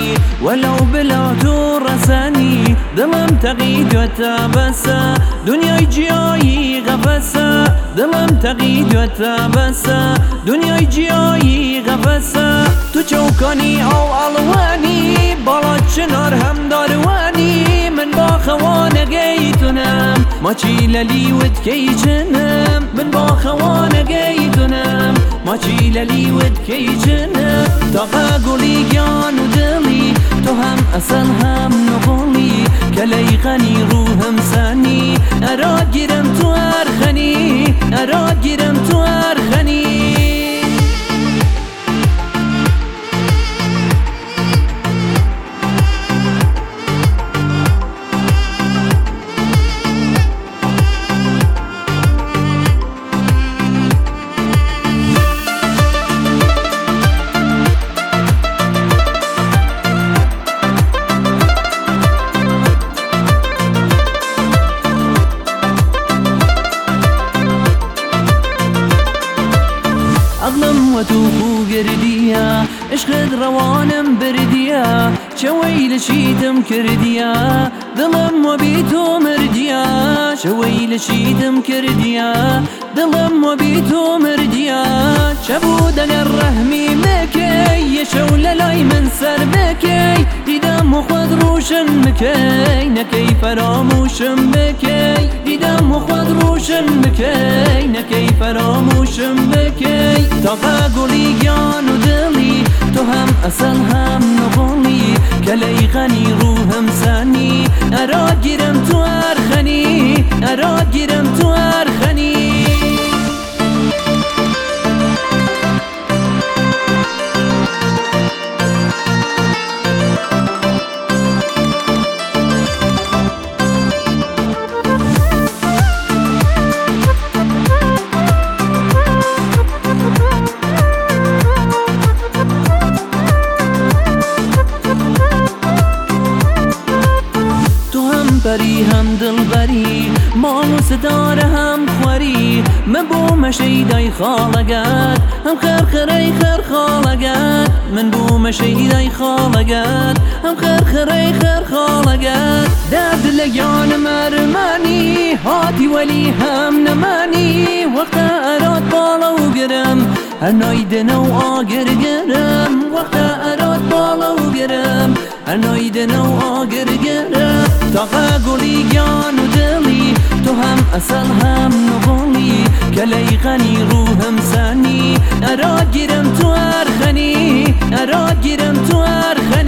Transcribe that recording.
رساني ولو بلا تو رساني دلم تقيد وتابسا دنياي جياي غفسا دلم تقيد وتابسا دنياي جياي غفسا تو چوكاني او الواني بالا چنار هم دارواني من با خوانه گیتونم ما چی للی ود کی جنم من با خوانه گیتونم ما چی للی ود کی جنم تا قولی جان و دلی تو هم اصل هم نقولی کلی غنی روحم سنی اراد گیرم تو ارخنی اراد گیرم تو ارخنی عقلم وتوفو قرديا اشخد روانم برديا شويل شيتم كرديا ظلم وبيتو مرديا شويل شيتم كرديا ظلم وبيتو مرديا شبود الرهمي مكي يشول لاي من سر مكي ديدم وخذ روشن مكي نكي فراموشن مكي ديدم وخذ روشن مكي نكي فراموشن مكي تا قولی جان و دلی تو هم اصل هم نقولی کلی غنی روحم سنی اراد گیرم تو ارخنی اراد گیرم تو ارخنی بری هم دل بری مانوس دار هم خوری من بو مشیدای خالگت هم خرخری خر خالگت من بو مشیدای خالگت هم خرخری خر خالگت درد لگان مرمانی هاتی ولی هم نمانی وقت اراد بالا و گرم هر ناید نو آگر گرم وقت اراد بالا و گرم هر ناید نو آگر گرم تا قولی جان و دلی تو هم اصل هم نقولی کلی غنی روحم سنی اراد گیرم تو ارخنی اراد گیرم تو ارخنی